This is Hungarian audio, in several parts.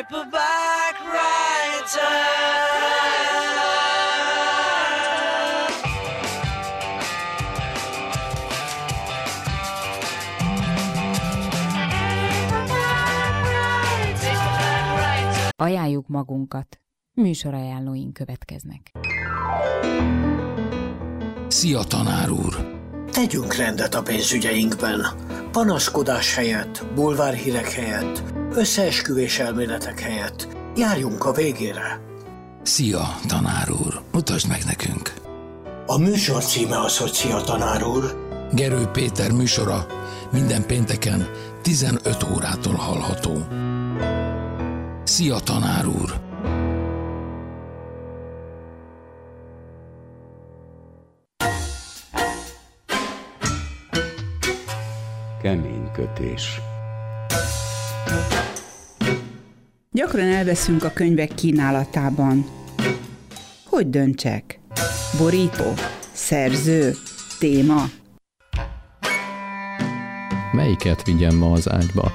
paperback writer. Ajánljuk magunkat. Műsorajánlóink következnek. Szia, tanár úr! Tegyünk rendet a pénzügyeinkben. Panaszkodás helyett, bulvárhírek helyett, összeesküvés elméletek helyett. Járjunk a végére. Szia, tanár úr! Mutasd meg nekünk! A műsor címe az, hogy Szia, tanár úr. Gerő Péter műsora minden pénteken 15 órától hallható. Szia, tanár úr! Kemény kötés. Gyakran elveszünk a könyvek kínálatában. Hogy döntsek? Borító? Szerző? Téma? Melyiket vigyem ma az ágyba?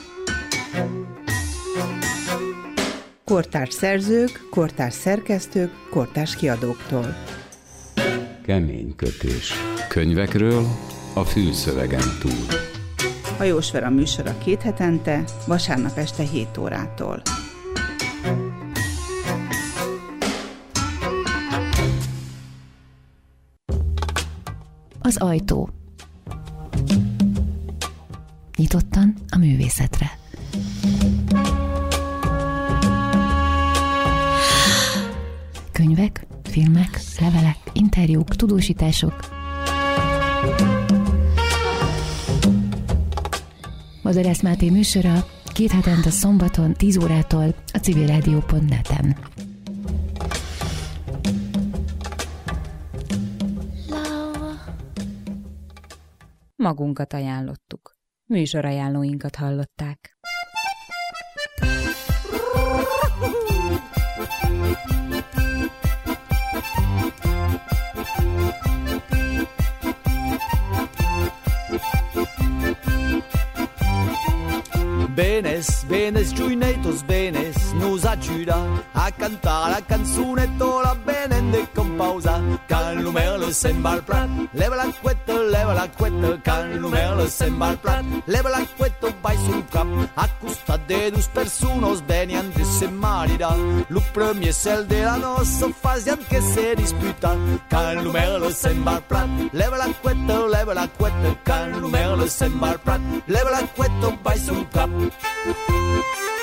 Kortárs szerzők, kortárs szerkesztők, kortárs kiadóktól. Kemény kötés. Könyvekről a fülszövegen túl. Hajós Vera műsora 2 hetente, vasárnap este 7 órától. Az ajtó. Nyitottan a művészetre. Könyvek, filmek, levelek, interjúk, tudósítások. Madarász Máté műsora 2 hetente szombaton 10 órától a civilradio.net-en. Magunkat ajánlottuk. Műsorajánlóinkat hallották. Benes, giuinetos benes, nos aiuta a cantare la canzunetto, la benende con pausa. Can l'umerlo sembra al prat, leva l'acquetto, can l'umerlo sembra al prat, leva l'acquetto, vai sul cap, accusta de dus personos, benian de se marida. Lo premier cel de la noce, fazian que se disputa. Can l'umerlo sembra al prat, leva l'acquetto, can l'umerlo sembra al prat, leva l'acquetto, vai sul cap.